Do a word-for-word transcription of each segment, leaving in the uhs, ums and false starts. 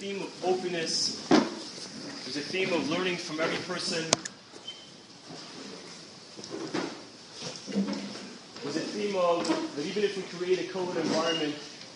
theme of openness. There's a theme of learning from every person. There's a theme of that even if we create a COVID environment,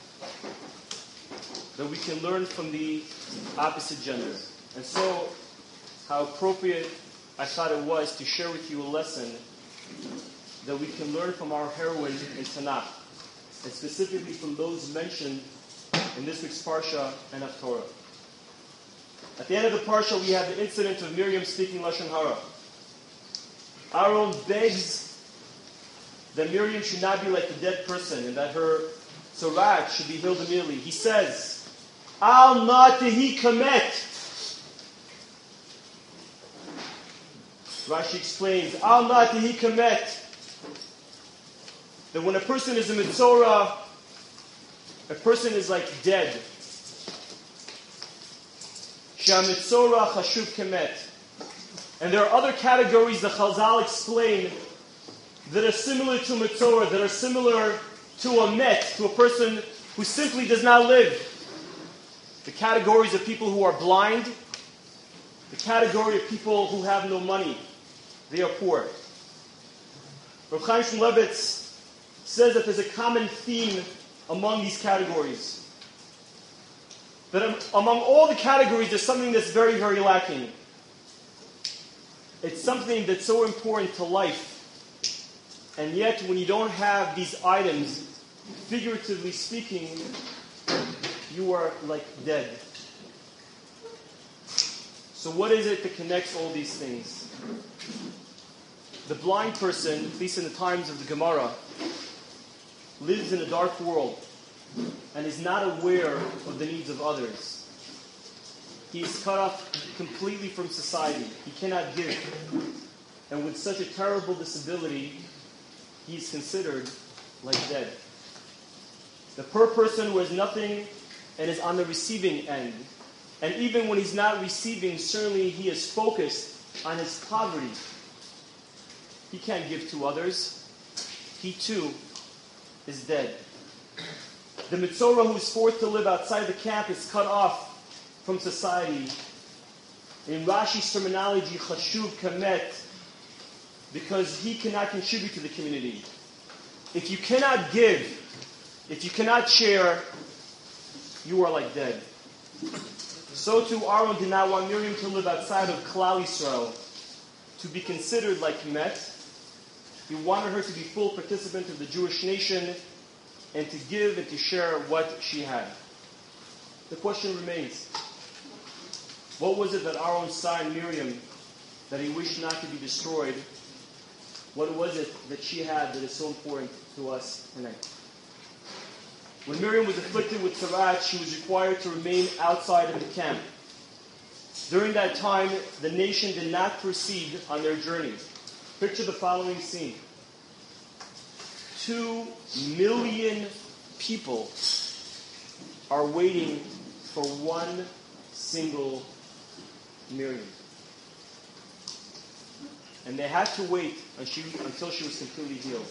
that we can learn from the opposite gender. And so, how appropriate I thought it was to share with you a lesson that we can learn from our heroine in Tanakh, and specifically from those mentioned in this week's Parsha and Haftorah. At the end of the Parsha, we have the incident of Miriam speaking Lashon Hara. Aaron begs that Miriam should not be like the dead person and that her tzora'at should be healed immediately. He says, Al na tehi kamet. Rashi explains, Al na tehi kamet. That when a person is a mitzorah, a person is like dead. Shamitzorah chashuv kemet. And there are other categories that Chazal explain that are similar to mitzorah, that are similar to a met, to a person who simply does not live. The categories of people who are blind, the category of people who have no money, they are poor. Rav Chaim Shmulevitz says that there's a common theme among these categories. That among all the categories, there's something that's very, very lacking. It's something that's so important to life. And yet, when you don't have these items, figuratively speaking, you are like dead. So what is it that connects all these things? The blind person, at least in the times of the Gemara, lives in a dark world and is not aware of the needs of others. He is cut off completely from society. He cannot give. And with such a terrible disability, he is considered like dead. The poor person who has nothing and is on the receiving end. And even when he's not receiving, certainly he is focused on his poverty. He can't give to others. He too is dead. The mitzorah who is forced to live outside the camp is cut off from society. In Rashi's terminology, chashuv kamet, because he cannot contribute to the community. If you cannot give, if you cannot share, you are like dead. So too, Aaron did not want Miriam to live outside of Klal Yisrael, to be considered like met. He wanted her to be full participant of the Jewish nation and to give and to share what she had. The question remains, what was it that Aaron saw in Miriam that he wished not to be destroyed? What was it that she had that is so important to us tonight? When Miriam was afflicted with tzora'at, she was required to remain outside of the camp. During that time, the nation did not proceed on their journey. Picture the following scene. Two million people are waiting for one single Miriam. And they had to wait until she was completely healed.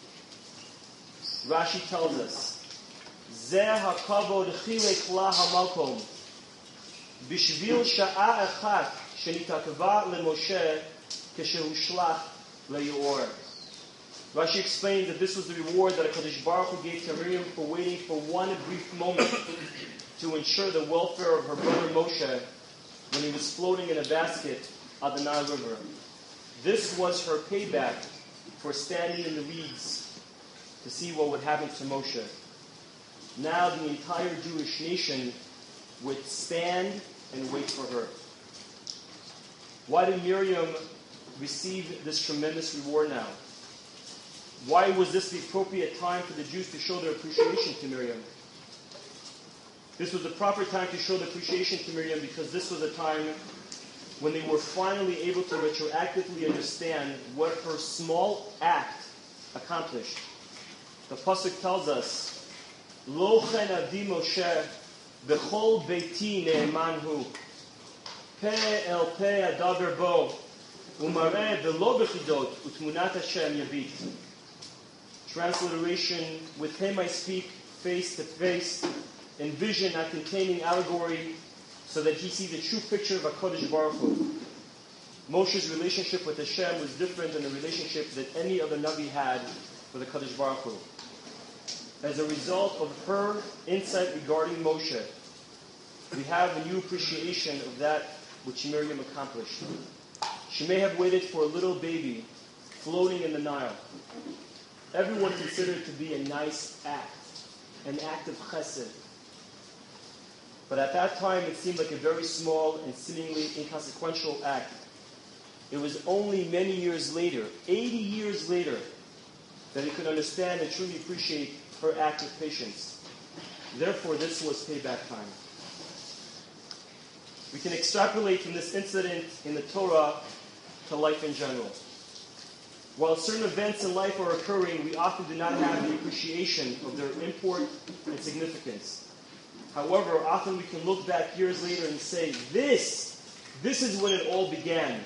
Rashi tells us, Zeh hakavod chilek la hamalkom bishvil sha'a echat shenitakva leMoshe kesheushlach leYeor. Rashi explained that this was the reward that HaKadosh Baruch Hu gave to Miriam for waiting for one brief moment to ensure the welfare of her brother Moshe when he was floating in a basket at the Nile River. This was her payback for standing in the reeds to see what would happen to Moshe. Now the entire Jewish nation would stand and wait for her. Why did Miriam receive this tremendous reward now? Why was this the appropriate time for the Jews to show their appreciation to Miriam? This was the proper time to show the appreciation to Miriam because this was a time when they were finally able to retroactively understand what her small act accomplished. The pasuk tells us, Lo chen avdi Moshe bechol beiti ne'eman hu pe el pe adaber bo umareh velo bechidot utmunat Hashem yabit. Transliteration, with him I speak face to face, in vision not containing allegory, so that he sees the true picture of HaKadosh Baruch Hu. Moshe's relationship with Hashem was different than the relationship that any other Navi had with HaKadosh Baruch Hu. As a result of her insight regarding Moshe, we have a new appreciation of that which Miriam accomplished. She may have waited for a little baby floating in the Nile. Everyone considered it to be a nice act, an act of chesed. But at that time, it seemed like a very small and seemingly inconsequential act. It was only many years later, eighty years later, that he could understand and truly appreciate her act of patience. Therefore, this was payback time. We can extrapolate from this incident in the Torah to life in general. While certain events in life are occurring, we often do not have the appreciation of their import and significance. However, often we can look back years later and say, this, this is when it all began.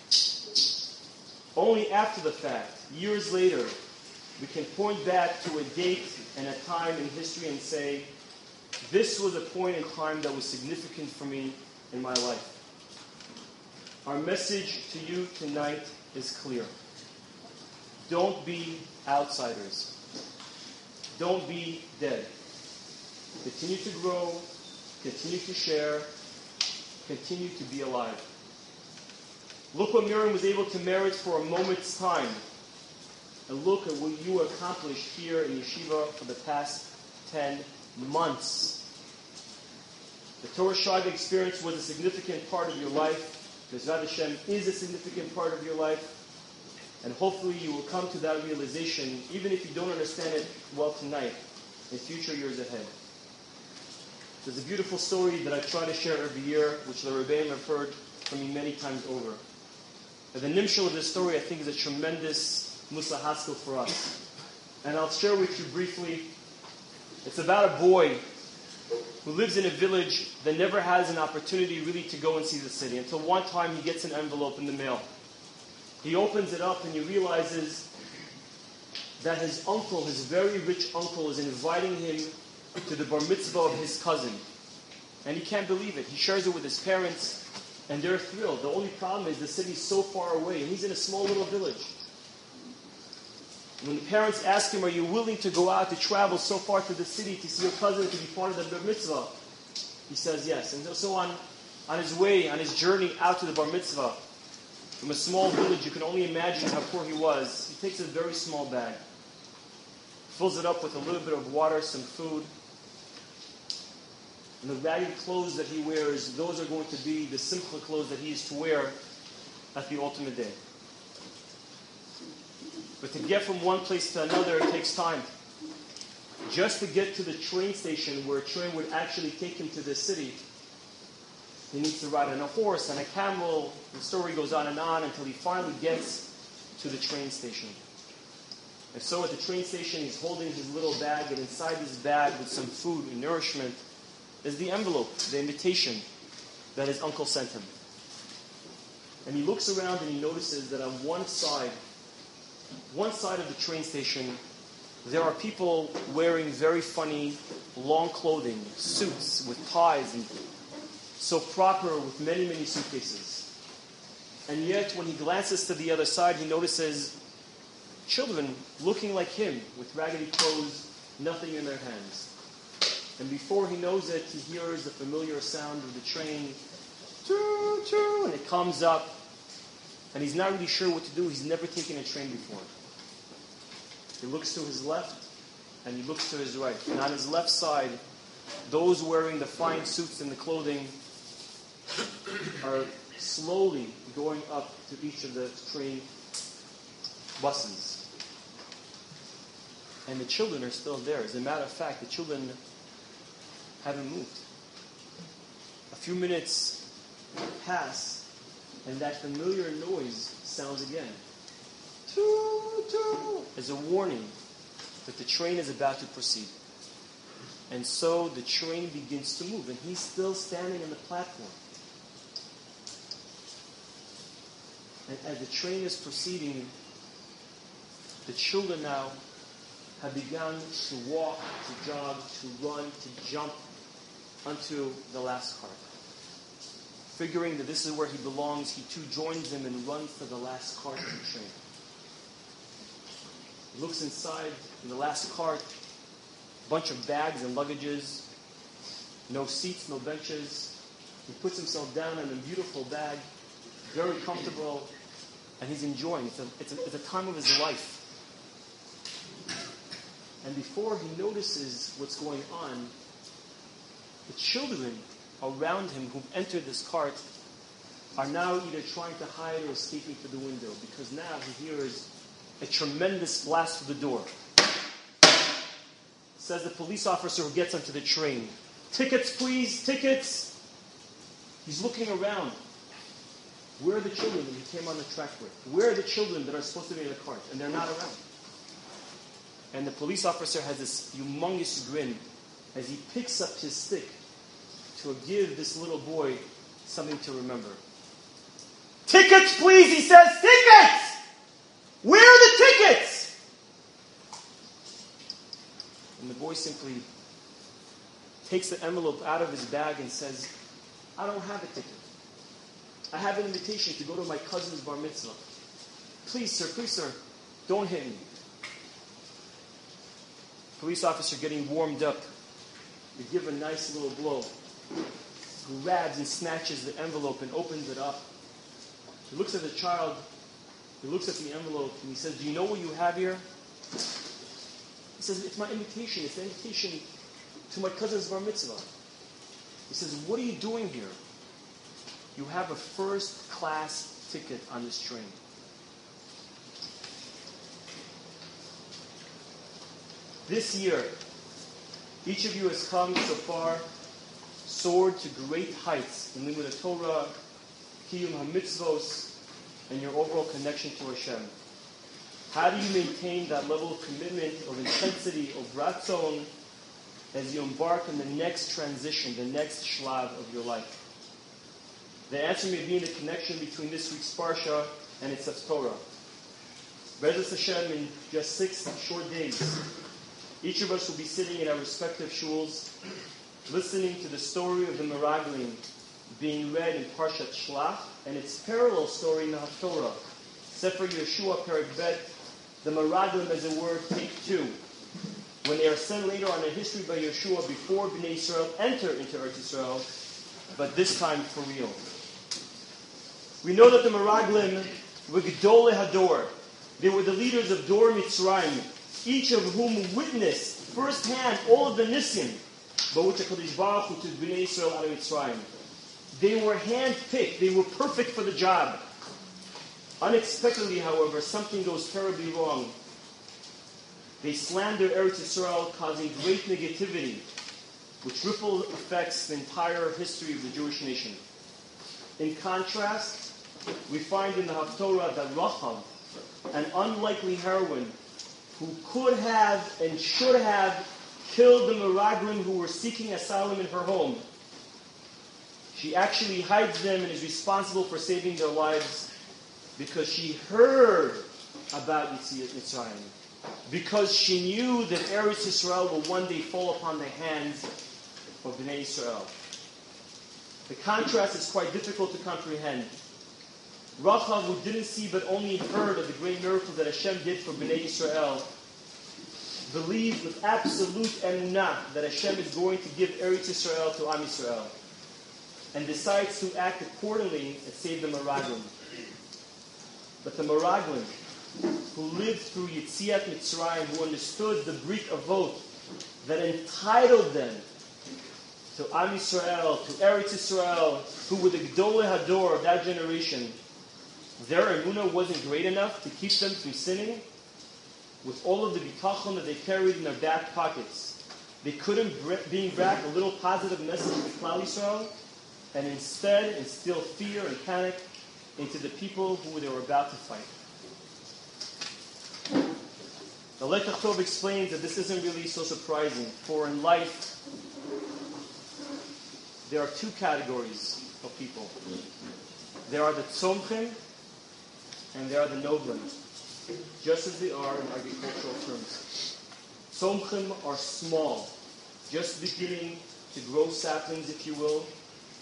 Only after the fact, years later, we can point back to a date and a time in history and say, this was a point in time that was significant for me in my life. Our message to you tonight is clear. Don't be outsiders. Don't be dead. Continue to grow, continue to share, continue to be alive. Look what Miriam was able to merit for a moment's time. And look at what you accomplished here in Yeshiva for the past ten months. The Torah Shiva experience was a significant part of your life. Bezrat Hashem is a significant part of your life. And hopefully you will come to that realization, even if you don't understand it well tonight, in future years ahead. There's a beautiful story that I try to share every year, which the Rebbeim have heard from me many times over. And the nimshal of this story, I think, is a tremendous Musa Haskell for us. And I'll share with you briefly. It's about a boy who lives in a village that never has an opportunity really to go and see the city. Until one time he gets an envelope in the mail. He opens it up and he realizes that his uncle, his very rich uncle, is inviting him to the bar mitzvah of his cousin. And he can't believe it. He shares it with his parents and they're thrilled. The only problem is the city's so far away and he's in a small little village. When the parents ask him, are you willing to go out to travel so far to the city to see your cousin to be part of the bar mitzvah? He says yes. And so on, on his way, on his journey out to the bar mitzvah, from a small village, you can only imagine how poor he was. He takes a very small bag, fills it up with a little bit of water, some food. And the ragged clothes that he wears, those are going to be the simple clothes that he is to wear at the ultimate day. But to get from one place to another, it takes time. Just to get to the train station where a train would actually take him to the city, he needs to ride on a horse, on a camel. The story goes on and on until he finally gets to the train station. And so at the train station, he's holding his little bag, and inside this bag with some food and nourishment is the envelope, the invitation that his uncle sent him. And he looks around and he notices that on one side, one side of the train station, there are people wearing very funny, long clothing, suits with ties and so proper with many, many suitcases. And yet, when he glances to the other side, he notices children looking like him with raggedy clothes, nothing in their hands. And before he knows it, he hears the familiar sound of the train, choo, choo, and it comes up. And he's not really sure what to do. He's never taken a train before. He looks to his left, and he looks to his right. And on his left side, those wearing the fine suits and the clothing are slowly going up to each of the train buses. And the children are still there. As a matter of fact, the children haven't moved. A few minutes pass, and that familiar noise sounds again. Toot, toot, as a warning that the train is about to proceed. And so the train begins to move, and he's still standing on the platform. And as the train is proceeding, the children now have begun to walk, to jog, to run, to jump onto the last car. figuring that this is where he belongs, he too joins him and runs to the last cart of the train. He looks inside in the last cart, a bunch of bags and luggages, no seats, no benches. He puts himself down in a beautiful bag, very comfortable, and he's enjoying. It's a, it's a, it's a time of his life. And before he notices what's going on, the children around him who've entered this cart are now either trying to hide or escaping through the window, because now he hears a tremendous blast through the door. Says the police officer who gets onto the train. Tickets, please, tickets. He's looking around. Where are the children that he came on the track with? Where are the children that are supposed to be in the cart? And they're not around. And the police officer has this humongous grin as he picks up his stick to give this little boy something to remember. Tickets, please, he says. Tickets! Where are the tickets? And the boy simply takes the envelope out of his bag and says, I don't have a ticket. I have an invitation to go to my cousin's bar mitzvah. Please, sir, please, sir, don't hit me. Police officer getting warmed up. They give a nice little blow. Grabs and snatches the envelope and opens it up. He looks at the child. He looks at the envelope and he says, do you know what you have here? He says, it's my invitation. It's an invitation to my cousin's bar mitzvah. He says, what are you doing here? You have a first class ticket on this train. This year, each of you has come so far, soared to great heights in Limud Torah, Kiyum HaMitzvos, and your overall connection to Hashem. How do you maintain that level of commitment, of intensity, of ratzon, as you embark on the next transition, the next shlav of your life? The answer may be in the connection between this week's Parsha and its Haftorah. Be'ezus Hashem, in just six short days, each of us will be sitting in our respective shuls, listening to the story of the Meraglim being read in Parshat Shlach, and its parallel story in the Haftorah. Sefer Yeshua, Perek Bet, the Meraglim, as it were, take two. When they are sent later on in history by Yeshua before Bnei Yisrael enter into Eretz Yisrael, but this time for real. We know that the Meraglim were Gedolei Hador. They were the leaders of Dor Mitzrayim, each of whom witnessed firsthand all of the nisim, but which HaKadosh Baruch Hu to Bnei Yisrael out of Mitzrayim. They were hand-picked. They were perfect for the job. Unexpectedly, however, something goes terribly wrong. They slander Eretz Yisrael, causing great negativity, which ripple affects the entire history of the Jewish nation. In contrast, we find in the Haftorah that Rachav, an unlikely heroine, who could have and should have killed the Meraglim who were seeking asylum in her home, she actually hides them and is responsible for saving their lives because she heard about Yetziat Mitzrayim. Because she knew that Eretz Yisrael will one day fall upon the hands of Bnei Yisrael. The contrast is quite difficult to comprehend. Rachav, who didn't see but only heard of the great miracle that Hashem did for Bnei Yisrael, believed with absolute emunah that Hashem is going to give Eretz Yisrael to Am Yisrael, and decides to act accordingly and save the Meraglim. But the Meraglim, who lived through Yetziat Mitzrayim, who understood the Brit Avot that entitled them to Am Yisrael, to Eretz Yisrael, who were the Gedolei Hador of that generation, their emunah wasn't great enough to keep them from sinning. With all of the bitachon that they carried in their back pockets, they couldn't bring back a little positive message to Klal Yisrael, and instead instill fear and panic into the people who they were about to fight. The Lekach Tov explains that this isn't really so surprising, for in life there are two categories of people. There are the tzomchim and there are the noblim, just as they are in agricultural terms. Tzomchim are small, just beginning to grow saplings, if you will,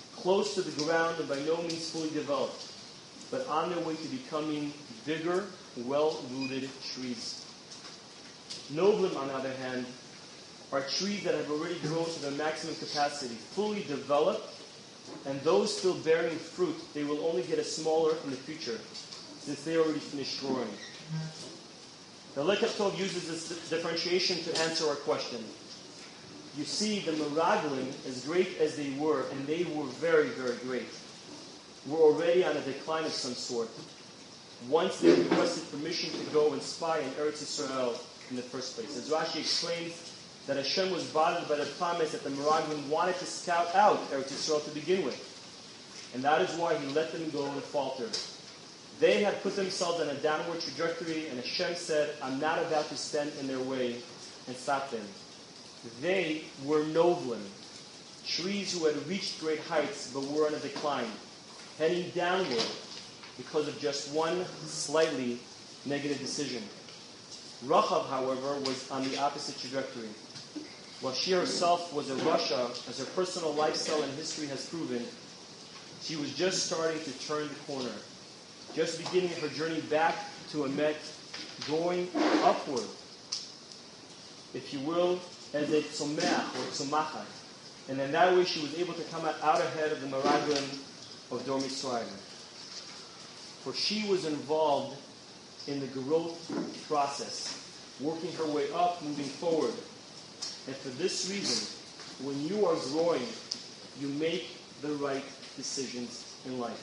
close to the ground and by no means fully developed, but on their way to becoming bigger, well-rooted trees. Novlim, on the other hand, are trees that have already grown to their maximum capacity, fully developed, and those still bearing fruit, they will only get a smaller in the future, since they already finished growing. The Lekach Tov uses this differentiation to answer our question. You see, the Meraglim, as great as they were, and they were very, very great, were already on a decline of some sort, once they requested permission to go and spy in Eretz Yisrael in the first place. As Rashi explains, that Hashem was bothered by the promise that the Meraglim wanted to scout out Eretz Yisrael to begin with. And that is why He let them go and falter. They had put themselves on a downward trajectory, and Hashem said, I'm not about to stand in their way and stop them. They were Novlim, trees who had reached great heights but were on a decline, heading downward because of just one slightly negative decision. Rachav, however, was on the opposite trajectory. While she herself was a Rasha, as her personal lifestyle and history has proven, she was just starting to turn the corner, just beginning her journey back to Emet, going upward, if you will, as a tzomeach or tzomachat. And in that way she was able to come out, out ahead of the Meraglim of Dor Mitzrayim. For she was involved in the growth process, working her way up, moving forward. And for this reason, when you are growing, you make the right decisions in life.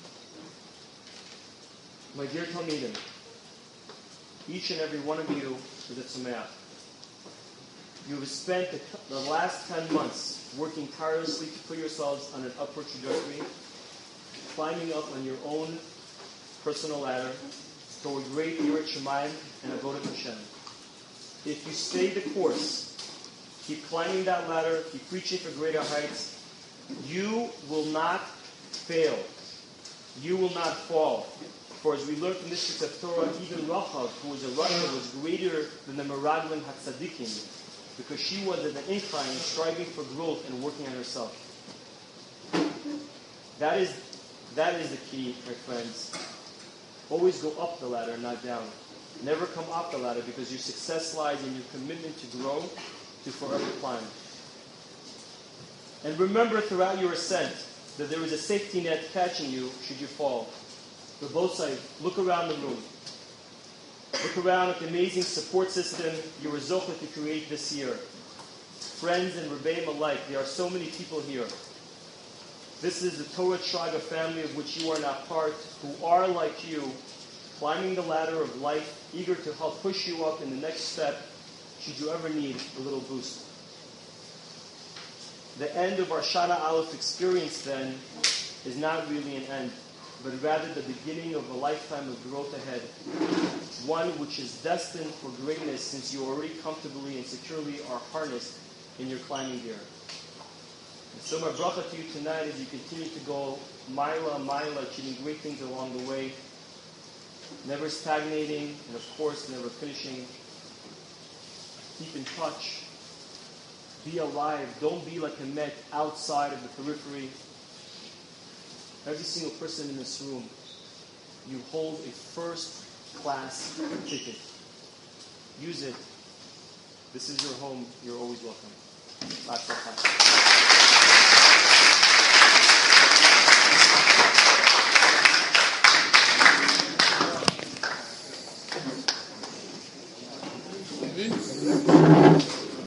My dear Talmidim, each and every one of you is a tzomeach. You have spent the, the last ten months working tirelessly to put yourselves on an upward trajectory, climbing up on your own personal ladder toward great Yirat Shamayim and Avodat Hashem. If you stay the course, keep climbing that ladder, keep reaching for greater heights, you will not fail. You will not fall. For as we learned from this piece of Torah, even Rachav, who was a Rasha, was greater than the Meraglim HaTzadikim, because she was at the incline, striving for growth and working on herself. That is, that is the key, my friends. Always go up the ladder, not down. Never come up the ladder, because your success lies in your commitment to grow, to forever climb. And remember throughout your ascent that there is a safety net catching you should you fall. For both sides, look around the room. Look around at the amazing support system you were zocheh to create this year. Friends and rebbeim alike, there are so many people here. This is the Torah Shraga family of which you are not part, who are like you, climbing the ladder of life, eager to help push you up in the next step, should you ever need a little boost. The end of our Shana Aleph experience, then, is not really an end, but rather the beginning of a lifetime of growth ahead, one which is destined for greatness since you already comfortably and securely are harnessed in your climbing gear. And so my bracha to you tonight as you continue to go mila, mila, achieving great things along the way, never stagnating, and of course never finishing. Keep in touch. Be alive. Don't be like a Emet outside of the periphery. Every single person in this room, you hold a first-class ticket. Use it. This is your home. You're always welcome. Bye.